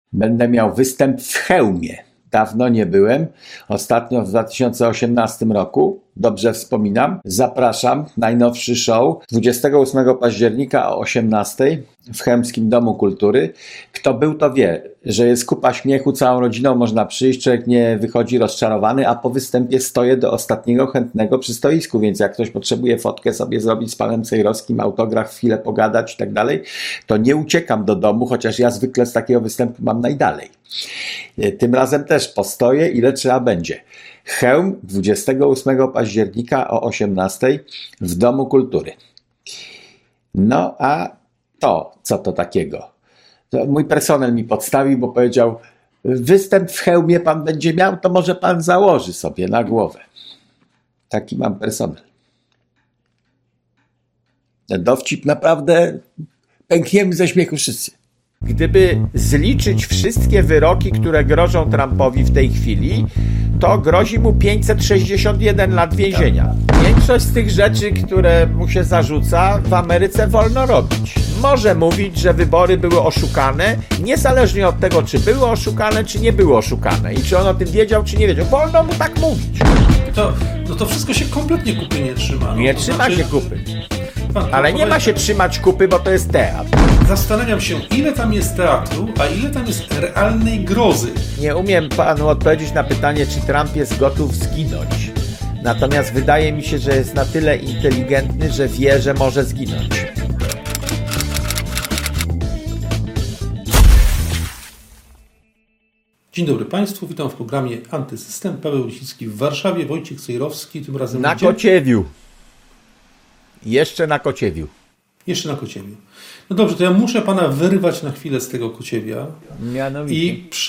Będę miał występ w Chełmie. Dawno nie byłem. Ostatnio w 2018 roku. Dobrze wspominam. Zapraszam. Najnowszy show 28 października o 18 w Chełmskim Domu Kultury. Kto był, to wie, że jest kupa śmiechu, całą rodziną można przyjść, człowiek nie wychodzi rozczarowany, a po występie stoję do ostatniego chętnego przy stoisku, więc jak ktoś potrzebuje fotkę sobie zrobić z panem Cejrowskim, autograf, chwilę pogadać i tak dalej, to nie uciekam do domu, chociaż ja zwykle z takiego występu mam najdalej. Tym razem też postoję, ile trzeba będzie. Chełm 28 października o 18 w Domu Kultury. No a to, co to takiego? To mój personel mi podstawił, bo powiedział, występ w Chełmie pan będzie miał, to może pan założy sobie na głowę. Taki mam personel. Dowcip naprawdę pękniemy ze śmiechu wszyscy. Gdyby zliczyć wszystkie wyroki, które grożą Trumpowi w tej chwili, to grozi mu 561 lat więzienia. Większość z tych rzeczy, które mu się zarzuca, w Ameryce wolno robić. Może mówić, że wybory były oszukane, niezależnie od tego, czy były oszukane, czy nie były oszukane. I czy on o tym wiedział, czy nie wiedział. Wolno mu tak mówić. To wszystko się kompletnie kupy nie trzyma. Nie trzyma się kupy. Ale nie ma się trzymać kupy, bo to jest teatr. Zastanawiam się, ile tam jest teatru, a ile tam jest realnej grozy. Nie umiem panu odpowiedzieć na pytanie, czy Trump jest gotów zginąć. Natomiast wydaje mi się, że jest na tyle inteligentny, że wie, że może zginąć. Dzień dobry Państwu, witam w programie Antysystem. Paweł Lisicki w Warszawie, Wojciech Cejrowski, tym razem na Kociewiu. Jeszcze na Kociewiu. Jeszcze na Kociewiu. No dobrze, to ja muszę Pana wyrwać na chwilę z tego Kociewia. Mianowicie.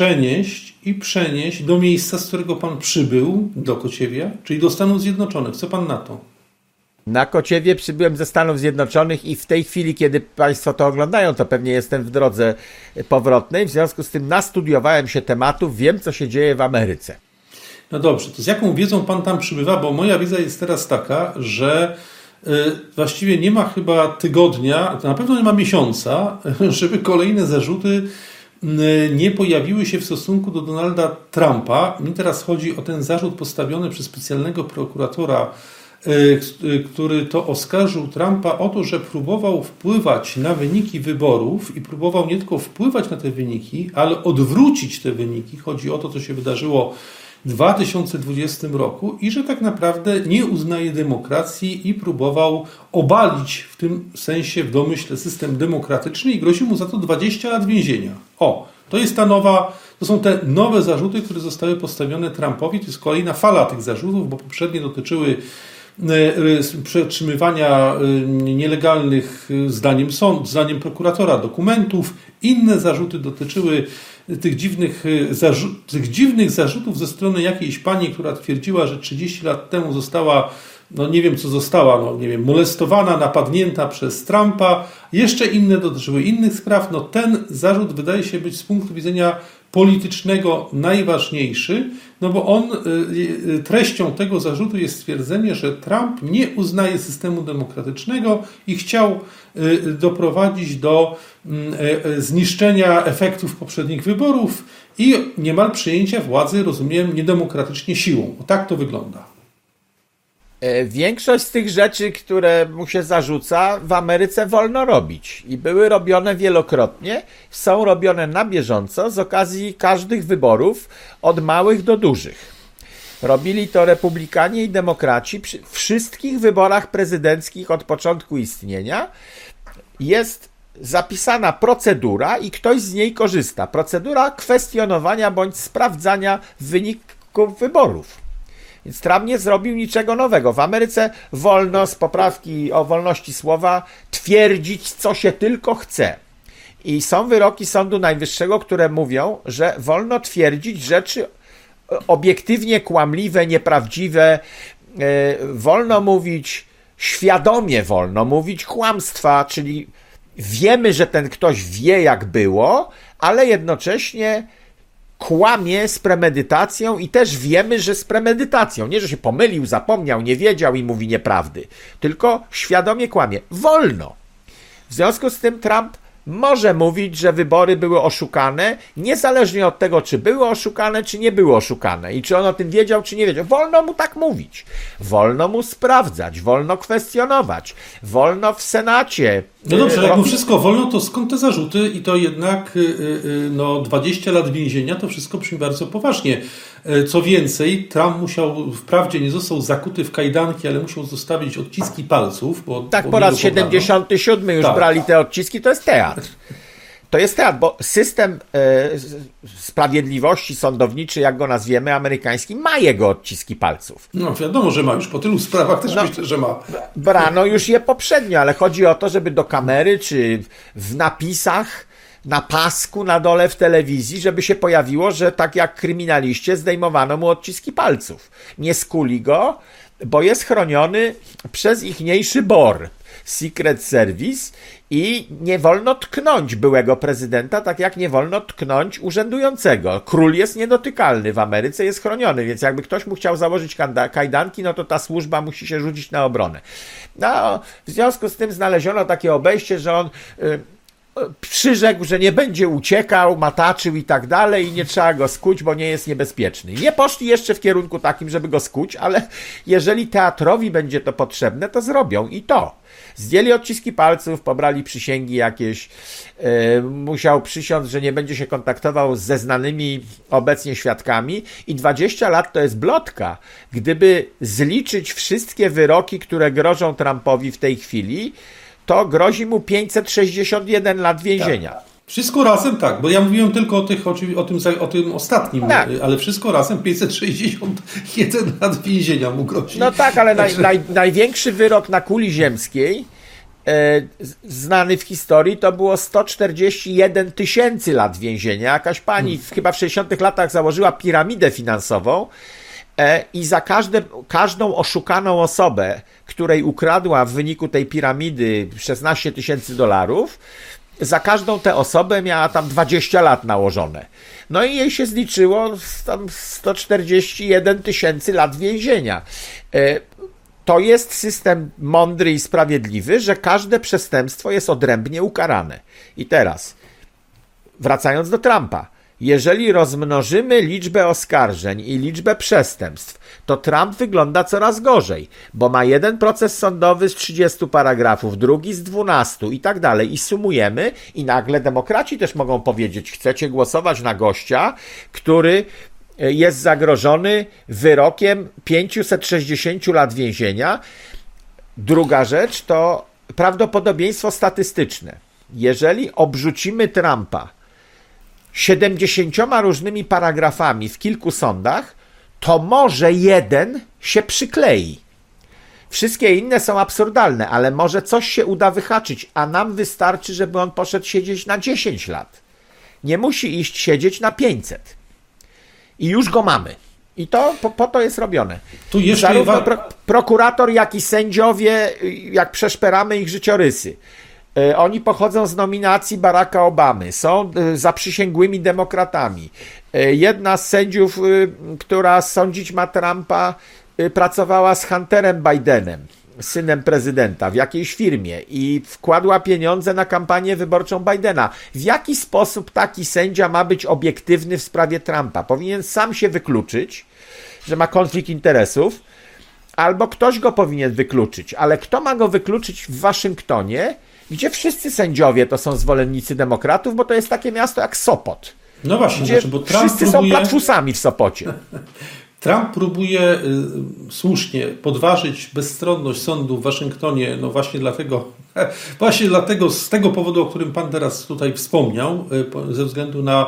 I przenieść do miejsca, z którego Pan przybył, do Kociewia, czyli do Stanów Zjednoczonych. Co Pan na to? Na Kociewie przybyłem ze Stanów Zjednoczonych i w tej chwili, kiedy Państwo to oglądają, to pewnie jestem w drodze powrotnej. W związku z tym nastudiowałem się tematów, wiem, co się dzieje w Ameryce. No dobrze, to z jaką wiedzą Pan tam przybywa? Bo moja wiedza jest teraz taka, że właściwie nie ma chyba tygodnia, to na pewno nie ma miesiąca, żeby kolejne zarzuty nie pojawiły się w stosunku do Donalda Trumpa. Mi teraz chodzi o ten zarzut postawiony przez specjalnego prokuratora, który to oskarżył Trumpa o to, że próbował wpływać na wyniki wyborów i próbował nie tylko wpływać na te wyniki, ale odwrócić te wyniki. Chodzi o to, co się wydarzyło w 2020 roku i że tak naprawdę nie uznaje demokracji i próbował obalić w tym sensie w domyśle system demokratyczny i grozi mu za to 20 lat więzienia. To są te nowe zarzuty, które zostały postawione Trumpowi. To jest kolejna fala tych zarzutów, bo poprzednie dotyczyły przetrzymywania nielegalnych zdaniem prokuratora dokumentów. Inne zarzuty dotyczyły tych dziwnych zarzutów ze strony jakiejś pani, która twierdziła, że 30 lat temu została, molestowana, napadnięta przez Trumpa. Jeszcze inne dotyczyły innych spraw. Ten zarzut wydaje się być z punktu widzenia politycznego najważniejszy, bo treścią tego zarzutu jest stwierdzenie, że Trump nie uznaje systemu demokratycznego i chciał doprowadzić do zniszczenia efektów poprzednich wyborów i niemal przejęcia władzy, rozumiem, niedemokratycznie siłą. Tak to wygląda. Większość z tych rzeczy, które mu się zarzuca, w Ameryce wolno robić i były robione wielokrotnie, są robione na bieżąco z okazji każdych wyborów, od małych do dużych. Robili to republikanie i demokraci przy wszystkich wyborach prezydenckich od początku istnienia. Jest zapisana procedura i ktoś z niej korzysta. Procedura kwestionowania bądź sprawdzania wyników wyborów. Więc Trump nie zrobił niczego nowego. W Ameryce wolno z poprawki o wolności słowa twierdzić, co się tylko chce. I są wyroki Sądu Najwyższego, które mówią, że wolno twierdzić rzeczy obiektywnie kłamliwe, nieprawdziwe. Wolno mówić, świadomie wolno mówić kłamstwa, czyli wiemy, że ten ktoś wie, jak było, ale jednocześnie kłamie z premedytacją i też wiemy, że z premedytacją. Nie, że się pomylił, zapomniał, nie wiedział i mówi nieprawdy, tylko świadomie kłamie. Wolno. W związku z tym Trump może mówić, że wybory były oszukane, niezależnie od tego, czy były oszukane, czy nie były oszukane i czy on o tym wiedział, czy nie wiedział. Wolno mu tak mówić, wolno mu sprawdzać, wolno kwestionować, wolno w Senacie. No dobrze, jak mu wszystko wolno, to skąd te zarzuty i to jednak 20 lat więzienia, to wszystko brzmi bardzo poważnie. Co więcej, Trump musiał, wprawdzie nie został zakuty w kajdanki, ale musiał zostawić odciski palców. Tak, po raz 77 już brali te odciski, to jest teatr. To jest teatr, bo system sprawiedliwości sądowniczy, jak go nazwiemy, amerykański, ma jego odciski palców. No wiadomo, że ma już po tylu sprawach też myślę, że ma. Brano już je poprzednio, ale chodzi o to, żeby do kamery, czy w napisach, na pasku na dole w telewizji, żeby się pojawiło, że tak jak kryminaliście zdejmowano mu odciski palców. Nie skuli go, bo jest chroniony przez ichniejszy BOR, Secret Service, i nie wolno tknąć byłego prezydenta, tak jak nie wolno tknąć urzędującego. Król jest niedotykalny, w Ameryce jest chroniony, więc jakby ktoś mu chciał założyć kajdanki, no to ta służba musi się rzucić na obronę. No, w związku z tym znaleziono takie obejście, że on przyrzekł, że nie będzie uciekał, mataczył i tak dalej i nie trzeba go skuć, bo nie jest niebezpieczny. Nie poszli jeszcze w kierunku takim, żeby go skuć, ale jeżeli teatrowi będzie to potrzebne, to zrobią i to. Zdjęli odciski palców, pobrali przysięgi jakieś, musiał przysiąc, że nie będzie się kontaktował ze znanymi obecnie świadkami i 20 lat to jest blotka. Gdyby zliczyć wszystkie wyroki, które grożą Trumpowi w tej chwili, to grozi mu 561 lat więzienia. Tak. Wszystko razem tak, bo ja mówiłem tylko o tym ostatnim, tak. Ale wszystko razem 561 lat więzienia mu grozi. No tak, ale największy wyrok na kuli ziemskiej znany w historii to było 141 000 lat więzienia. Jakaś pani chyba w 60 latach założyła piramidę finansową i za każdą oszukaną osobę, której ukradła w wyniku tej piramidy $16,000, za każdą tę osobę miała tam 20 lat nałożone. No i jej się zliczyło tam 141 000 lat więzienia. To jest system mądry i sprawiedliwy, że każde przestępstwo jest odrębnie ukarane. I teraz, wracając do Trumpa, jeżeli rozmnożymy liczbę oskarżeń i liczbę przestępstw, to Trump wygląda coraz gorzej, bo ma jeden proces sądowy z 30 paragrafów, drugi z 12 i tak dalej. I sumujemy i nagle demokraci też mogą powiedzieć, chcecie głosować na gościa, który jest zagrożony wyrokiem 560 lat więzienia. Druga rzecz to prawdopodobieństwo statystyczne. Jeżeli obrzucimy Trumpa 70 różnymi paragrafami w kilku sądach, to może jeden się przyklei. Wszystkie inne są absurdalne, ale może coś się uda wyhaczyć, a nam wystarczy, żeby on poszedł siedzieć na 10 lat. Nie musi iść siedzieć na 500. I już go mamy. I to po to jest robione. Tu jeszcze zarówno prokurator, jak i sędziowie, jak przeszperamy ich życiorysy, oni pochodzą z nominacji Baracka Obamy, są zaprzysięgłymi demokratami. Jedna z sędziów, która sądzić ma Trumpa, pracowała z Hunterem Bidenem, synem prezydenta, w jakiejś firmie i wkładła pieniądze na kampanię wyborczą Bidena. W jaki sposób taki sędzia ma być obiektywny w sprawie Trumpa? Powinien sam się wykluczyć, że ma konflikt interesów, albo ktoś go powinien wykluczyć. Ale kto ma go wykluczyć w Waszyngtonie, gdzie wszyscy sędziowie to są zwolennicy demokratów, bo to jest takie miasto jak Sopot. No właśnie, gdzie bo Trump wszyscy są platfusami w Sopocie. Trump próbuje słusznie podważyć bezstronność sądu w Waszyngtonie, no właśnie dlatego, z tego powodu, o którym Pan teraz tutaj wspomniał, ze względu na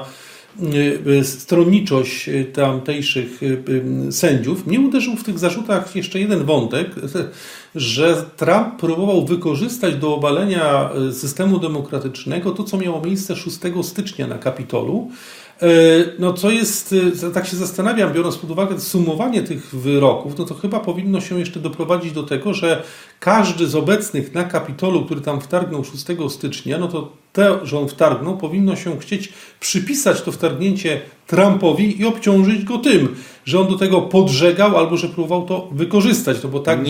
stronniczość tamtejszych sędziów. Mnie uderzył w tych zarzutach jeszcze jeden wątek, że Trump próbował wykorzystać do obalenia systemu demokratycznego to, co miało miejsce 6 stycznia na Kapitolu. No co jest, tak się zastanawiam, biorąc pod uwagę sumowanie tych wyroków, no to chyba powinno się jeszcze doprowadzić do tego, że każdy z obecnych na Kapitolu, który tam wtargnął 6 stycznia, no to to, że on wtargnął, powinno się chcieć przypisać to wtargnięcie Trumpowi i obciążyć go tym, że on do tego podżegał albo że próbował to wykorzystać. No bo tak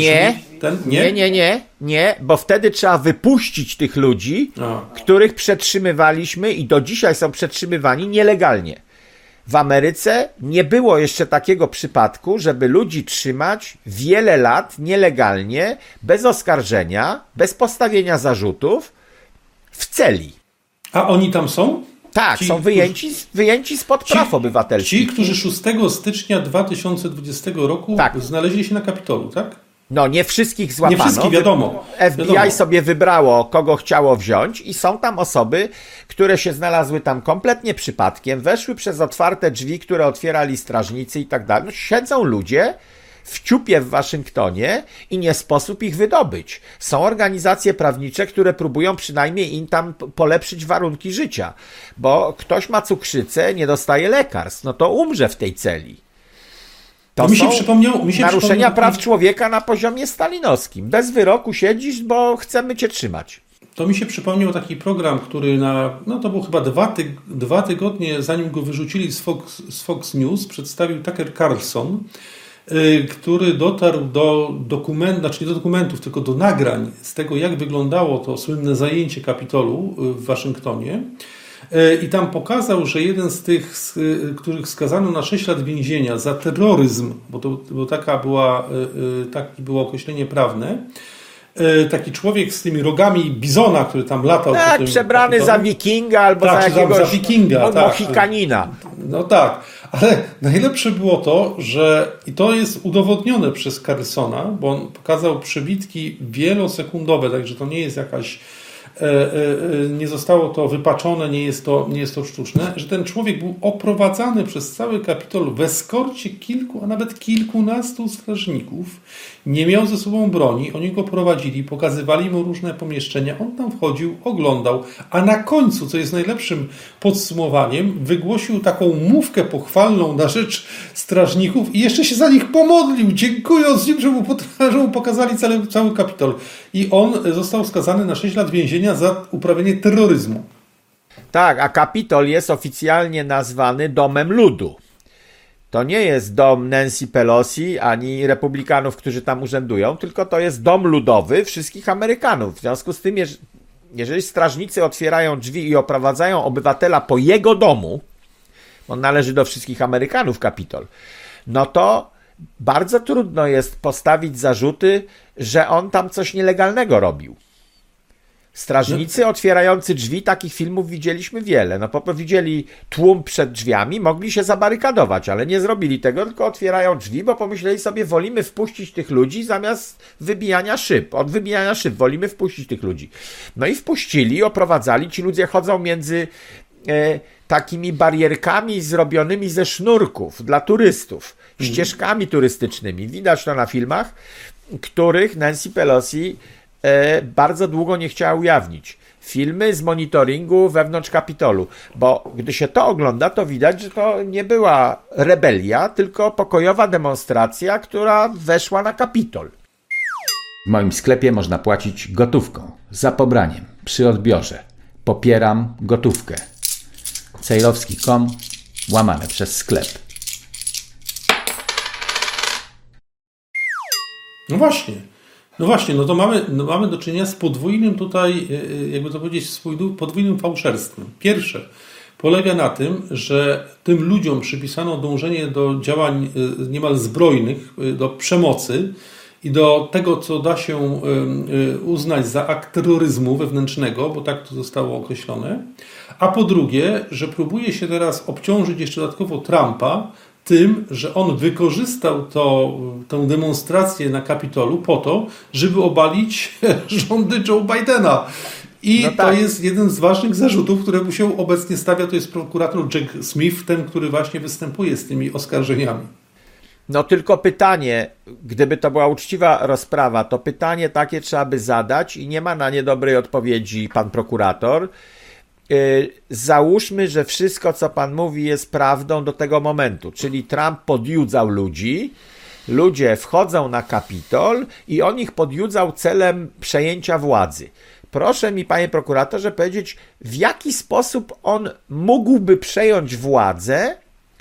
Nie, bo wtedy trzeba wypuścić tych ludzi, których przetrzymywaliśmy i do dzisiaj są przetrzymywani nielegalnie. W Ameryce nie było jeszcze takiego przypadku, żeby ludzi trzymać wiele lat nielegalnie, bez oskarżenia, bez postawienia zarzutów, w celi. A oni tam są? Tak, są wyjęci spod praw obywatelskich. Ci, którzy 6 stycznia 2020 roku znaleźli się na Kapitolu, tak? No, nie wszystkich złapano. Nie wszystkich, wiadomo. FBI sobie wybrało, kogo chciało wziąć i są tam osoby, które się znalazły tam kompletnie przypadkiem, weszły przez otwarte drzwi, które otwierali strażnicy i tak dalej. Siedzą ludzie w ciupie w Waszyngtonie i nie sposób ich wydobyć. Są organizacje prawnicze, które próbują przynajmniej im tam polepszyć warunki życia, bo ktoś ma cukrzycę, nie dostaje lekarstw, no to umrze w tej celi. To mi są naruszenia praw człowieka na poziomie stalinowskim. Bez wyroku siedzisz, bo chcemy cię trzymać. To mi się przypomniał taki program, który to było chyba 2 tygodnie, zanim go wyrzucili z Fox News, przedstawił Tucker Carlson, który dotarł do dokumentów, nie do dokumentów, tylko do nagrań z tego, jak wyglądało to słynne zajęcie Kapitolu w Waszyngtonie. I tam pokazał, że jeden z tych, których skazano na 6 lat więzienia za terroryzm, bo takie było określenie prawne, taki człowiek z tymi rogami bizona, który tam latał. Tak, przebrany za wikinga albo za jakiegoś Mohikanina. No tak, ale najlepsze było to, że i to jest udowodnione przez Carlsona, bo on pokazał przebitki wielosekundowe, także to nie jest jakaś nie zostało to wypaczone, nie jest to sztuczne, że ten człowiek był oprowadzany przez cały Kapitol w eskorcie kilku, a nawet kilkunastu strażników. Nie miał ze sobą broni, oni go prowadzili, pokazywali mu różne pomieszczenia, on tam wchodził, oglądał, a na końcu, co jest najlepszym podsumowaniem, wygłosił taką mówkę pochwalną na rzecz strażników i jeszcze się za nich pomodlił, dziękując im, że mu pokazali cały Kapitol. I on został skazany na 6 lat więzienia za uprawianie terroryzmu. Tak, a Kapitol jest oficjalnie nazwany Domem Ludu. To nie jest dom Nancy Pelosi ani republikanów, którzy tam urzędują, tylko to jest dom ludowy wszystkich Amerykanów. W związku z tym, jeżeli strażnicy otwierają drzwi i oprowadzają obywatela po jego domu, on należy do wszystkich Amerykanów, Kapitol, no to bardzo trudno jest postawić zarzuty, że on tam coś nielegalnego robił. Strażnicy otwierający drzwi, takich filmów widzieliśmy wiele. No po prostu widzieli tłum przed drzwiami, mogli się zabarykadować, ale nie zrobili tego, tylko otwierają drzwi, bo pomyśleli sobie, wolimy wpuścić tych ludzi zamiast wybijania szyb. Od wybijania szyb wolimy wpuścić tych ludzi. No i wpuścili, oprowadzali. Ci ludzie chodzą między takimi barierkami zrobionymi ze sznurków dla turystów, ścieżkami turystycznymi. Widać to na filmach, których Nancy Pelosi bardzo długo nie chciała ujawnić. Filmy z monitoringu wewnątrz Kapitolu, bo gdy się to ogląda, to widać, że to nie była rebelia, tylko pokojowa demonstracja, która weszła na Kapitol. W moim sklepie można płacić gotówką, za pobraniem, przy odbiorze. Popieram gotówkę. Cejrowski.com /sklep. No właśnie, no to mamy do czynienia z podwójnym tutaj, jakby to powiedzieć, podwójnym fałszerstwem. Pierwsze polega na tym, że tym ludziom przypisano dążenie do działań niemal zbrojnych, do przemocy i do tego, co da się uznać za akt terroryzmu wewnętrznego, bo tak to zostało określone. A po drugie, że próbuje się teraz obciążyć jeszcze dodatkowo Trumpa tym, że on wykorzystał tę demonstrację na Kapitolu po to, żeby obalić rządy Joe Bidena. I to jest jeden z ważnych zarzutów, które mu się obecnie stawia, to jest prokurator Jack Smith, ten, który właśnie występuje z tymi oskarżeniami. No tylko pytanie, gdyby to była uczciwa rozprawa, to pytanie takie trzeba by zadać i nie ma na nie dobrej odpowiedzi pan prokurator. Załóżmy, że wszystko, co pan mówi, jest prawdą do tego momentu, czyli Trump podjudzał ludzi, ludzie wchodzą na Kapitol i on ich podjudzał celem przejęcia władzy. Proszę mi, panie prokuratorze, powiedzieć, w jaki sposób on mógłby przejąć władzę,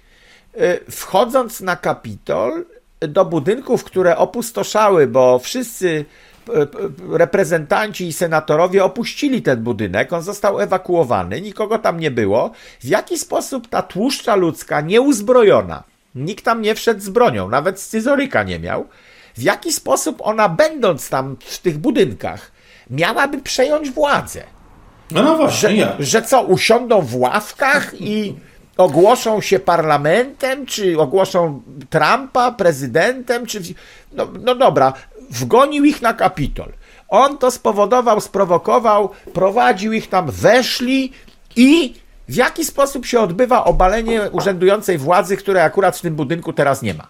wchodząc na Kapitol, do budynków, które opustoszały, bo wszyscy reprezentanci i senatorowie opuścili ten budynek, on został ewakuowany, nikogo tam nie było. W jaki sposób ta tłuszcza ludzka, nieuzbrojona, nikt tam nie wszedł z bronią, nawet scyzoryka nie miał, w jaki sposób ona, będąc tam w tych budynkach, miałaby przejąć władzę? No właśnie, że co, usiądą w ławkach i ogłoszą się parlamentem, czy ogłoszą Trumpa prezydentem, czy... No dobra, wgonił ich na Kapitol. On to spowodował, sprowokował, prowadził ich tam, weszli i w jaki sposób się odbywa obalenie urzędującej władzy, której akurat w tym budynku teraz nie ma?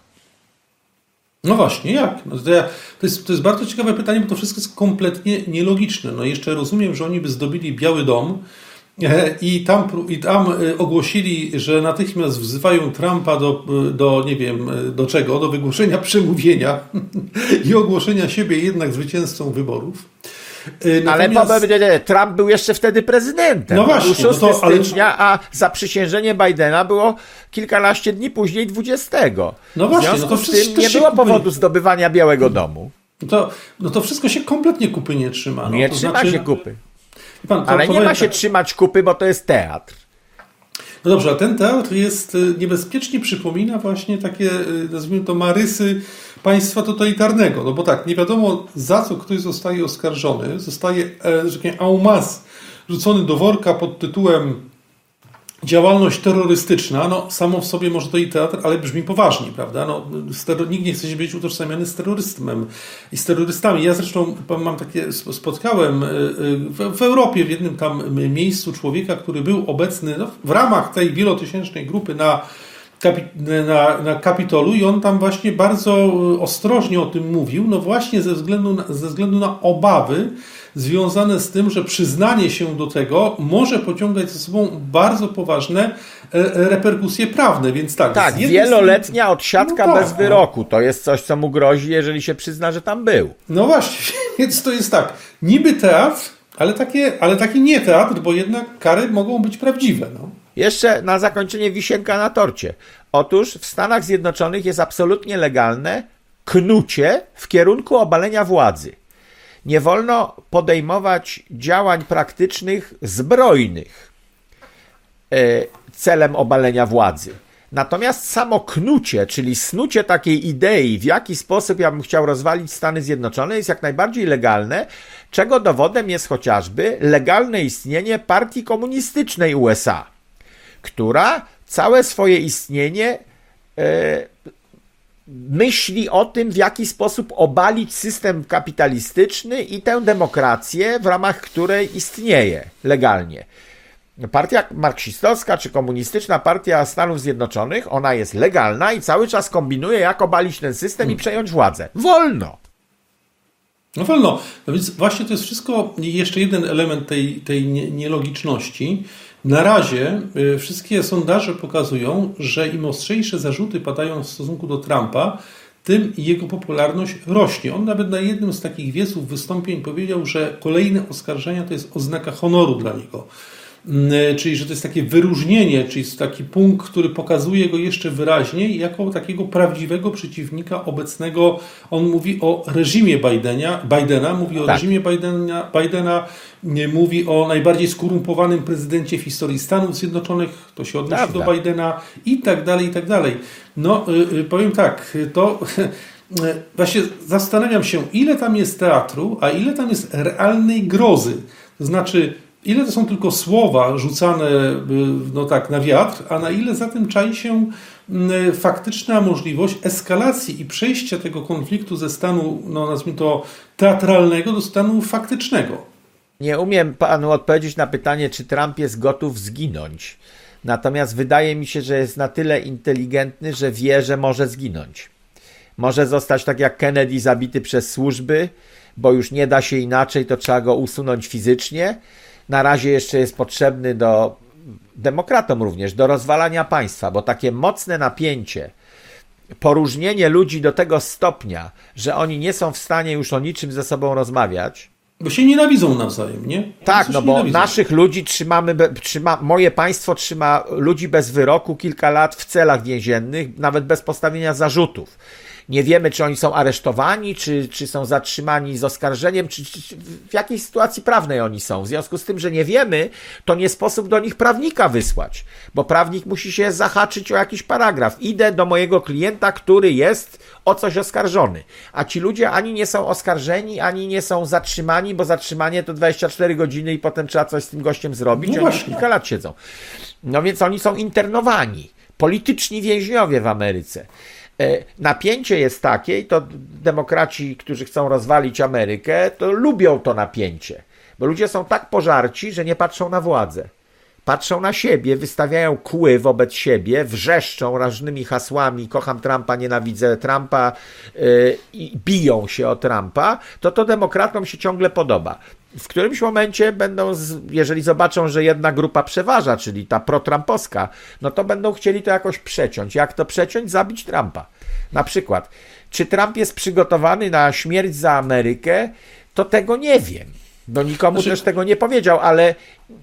No właśnie, jak? No to jest bardzo ciekawe pytanie, bo to wszystko jest kompletnie nielogiczne. No jeszcze rozumiem, że oni by zdobili Biały Dom i tam ogłosili, że natychmiast wzywają Trumpa do nie wiem, do czego, do wygłoszenia przemówienia i ogłoszenia siebie jednak zwycięzcą wyborów. Natomiast... Ale Trump był jeszcze wtedy prezydentem. No właśnie. Był 6 stycznia, a zaprzysiężenie Bidena było kilkanaście dni później, 20. No właśnie. W związku z tym nie było powodu zdobywania Białego Domu. To wszystko się kompletnie kupy nie trzyma. Nie trzyma się kupy. Pan, ale nie ma się trzymać kupy, bo to jest teatr. No dobrze, a ten teatr niebezpiecznie przypomina właśnie takie, nazwijmy to, marysy państwa totalitarnego. No bo tak, nie wiadomo za co ktoś zostaje oskarżony. Zostaje en masse rzucony do worka pod tytułem działalność terrorystyczna. No samo w sobie może to i teatr, ale brzmi poważnie, prawda? No, nikt nie chce się być utożsamiany z terroryzmem i z terrorystami. Ja zresztą spotkałem w Europie w jednym tam miejscu człowieka, który był obecny w ramach tej wielotysięcznej grupy na Kapitolu i on tam właśnie bardzo ostrożnie o tym mówił, no właśnie ze względu na obawy związane z tym, że przyznanie się do tego może pociągać ze sobą bardzo poważne reperkusje prawne, więc tak. Tak, wieloletnia odsiadka bez wyroku, to jest coś, co mu grozi, jeżeli się przyzna, że tam był. No właśnie, więc to jest tak, niby teatr, ale taki nie teatr, bo jednak kary mogą być prawdziwe, no. Jeszcze na zakończenie wisienka na torcie. Otóż w Stanach Zjednoczonych jest absolutnie legalne knucie w kierunku obalenia władzy. Nie wolno podejmować działań praktycznych zbrojnych celem obalenia władzy. Natomiast samo knucie, czyli snucie takiej idei, w jaki sposób ja bym chciał rozwalić Stany Zjednoczone, jest jak najbardziej legalne, czego dowodem jest chociażby legalne istnienie partii komunistycznej USA, która całe swoje istnienie myśli o tym, w jaki sposób obalić system kapitalistyczny i tę demokrację, w ramach której istnieje legalnie. Partia marksistowska czy komunistyczna partia Stanów Zjednoczonych, ona jest legalna i cały czas kombinuje, jak obalić ten system i przejąć władzę. Wolno! No wolno. No więc właśnie to jest wszystko, jeszcze jeden element tej nielogiczności. Na razie wszystkie sondaże pokazują, że im ostrzejsze zarzuty padają w stosunku do Trumpa, tym jego popularność rośnie. On nawet na jednym z takich wieców wystąpień powiedział, że kolejne oskarżenia to jest oznaka honoru dla niego. Czyli, że to jest takie wyróżnienie, czyli jest taki punkt, który pokazuje go jeszcze wyraźniej jako takiego prawdziwego przeciwnika obecnego. On mówi o reżimie Bidena, mówi o reżimie Bidena, mówi o najbardziej skorumpowanym prezydencie w historii Stanów Zjednoczonych, to się odnosi do Bidena i tak dalej, i tak dalej. No, powiem tak, to właśnie zastanawiam się, ile tam jest teatru, a ile tam jest realnej grozy. To znaczy, ile to są tylko słowa rzucane no tak, na wiatr, a na ile za tym czai się faktyczna możliwość eskalacji i przejścia tego konfliktu ze stanu, no nazwijmy to, teatralnego do stanu faktycznego. Nie umiem panu odpowiedzieć na pytanie, czy Trump jest gotów zginąć. Natomiast wydaje mi się, że jest na tyle inteligentny, że wie, że może zginąć. Może zostać tak jak Kennedy zabity przez służby, bo już nie da się inaczej, to trzeba go usunąć fizycznie. Na razie jeszcze jest potrzebny demokratom również, do rozwalania państwa, bo takie mocne napięcie, poróżnienie ludzi do tego stopnia, że oni nie są w stanie już o niczym ze sobą rozmawiać. Bo się nienawidzą nawzajem, nie? Tak, no bo naszych ludzi moje państwo trzyma ludzi bez wyroku kilka lat w celach więziennych, nawet bez postawienia zarzutów. Nie wiemy, czy oni są aresztowani, czy są zatrzymani z oskarżeniem, czy w jakiej sytuacji prawnej oni są. W związku z tym, że nie wiemy, to nie sposób do nich prawnika wysłać, bo prawnik musi się zahaczyć o jakiś paragraf. Idę do mojego klienta, który jest o coś oskarżony, a ci ludzie ani nie są oskarżeni, ani nie są zatrzymani, bo zatrzymanie to 24 godziny i potem trzeba coś z tym gościem zrobić, oni już kilka lat siedzą. No więc oni są internowani, polityczni więźniowie w Ameryce. Napięcie jest takie, i to demokraci, którzy chcą rozwalić Amerykę, to lubią to napięcie, bo ludzie są tak pożarci, że nie patrzą na władzę. Patrzą na siebie, wystawiają kły wobec siebie, wrzeszczą różnymi hasłami, kocham Trumpa, nienawidzę Trumpa i biją się o Trumpa, to demokratom się ciągle podoba. W którymś momencie będą, jeżeli zobaczą, że jedna grupa przeważa, czyli ta pro-trumpowska, no to będą chcieli to jakoś przeciąć. Jak to przeciąć? Zabić Trumpa. Na przykład, czy Trump jest przygotowany na śmierć za Amerykę, to tego nie wiem. No nikomu też tego nie powiedział, ale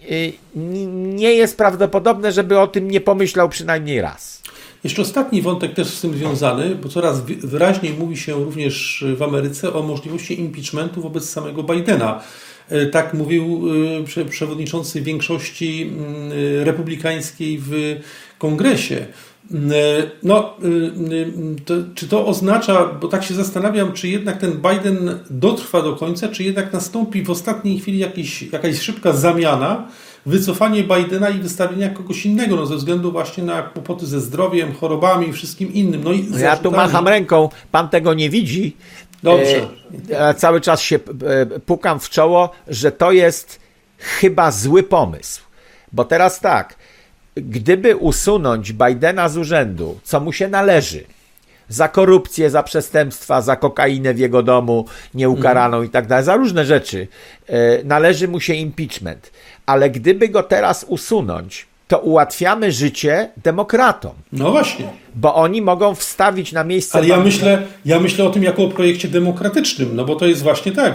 nie jest prawdopodobne, żeby o tym nie pomyślał przynajmniej raz. Jeszcze ostatni wątek też z tym związany, bo coraz wyraźniej mówi się również w Ameryce o możliwości impeachmentu wobec samego Bidena. Tak mówił przewodniczący większości republikańskiej w Kongresie. No, czy to oznacza, bo tak się zastanawiam, czy jednak ten Biden dotrwa do końca, czy jednak nastąpi w ostatniej chwili jakaś szybka zamiana, wycofanie Bidena i wystawienia kogoś innego, no ze względu właśnie na kłopoty ze zdrowiem, chorobami i wszystkim innym. No i ja tu macham ręką, pan tego nie widzi. Dobrze. Cały czas się pukam w czoło, że to jest chyba zły pomysł. Bo teraz tak, gdyby usunąć Bidena z urzędu, co mu się należy, za korupcję, za przestępstwa, za kokainę w jego domu nieukaraną i tak dalej, za różne rzeczy, należy mu się impeachment. Ale gdyby go teraz usunąć, to ułatwiamy życie demokratom. No właśnie. Bo oni mogą wstawić na miejsce... Ale ja myślę o tym jako o projekcie demokratycznym, no bo to jest właśnie tak.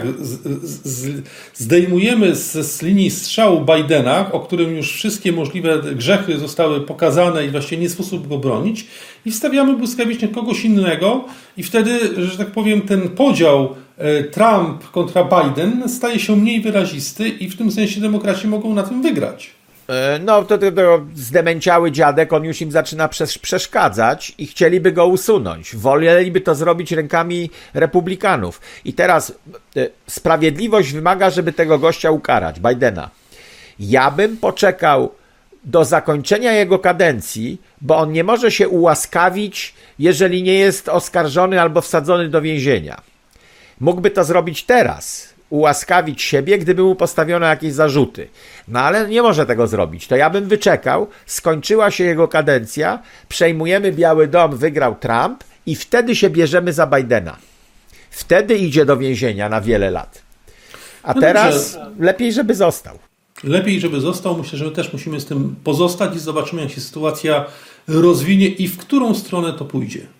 Zdejmujemy z linii strzału Bidena, o którym już wszystkie możliwe grzechy zostały pokazane i właściwie nie sposób go bronić, i wstawiamy błyskawicznie kogoś innego i wtedy, że tak powiem, ten podział Trump kontra Biden staje się mniej wyrazisty i w tym sensie demokraci mogą na tym wygrać. No, to zdemęciały dziadek, on już im zaczyna przeszkadzać i chcieliby go usunąć. Woleliby to zrobić rękami republikanów. I teraz sprawiedliwość wymaga, żeby tego gościa ukarać, Bidena. Ja bym poczekał do zakończenia jego kadencji, bo on nie może się ułaskawić, jeżeli nie jest oskarżony albo wsadzony do więzienia. Mógłby to zrobić teraz, ułaskawić siebie, gdyby mu postawiono jakieś zarzuty. No ale nie może tego zrobić. To ja bym wyczekał, skończyła się jego kadencja, przejmujemy Biały Dom, wygrał Trump i wtedy się bierzemy za Bidena. Wtedy idzie do więzienia na wiele lat. A no teraz dobrze. Lepiej, żeby został. Lepiej, żeby został. Myślę, że my też musimy z tym pozostać i zobaczymy, jak się sytuacja rozwinie i w którą stronę to pójdzie.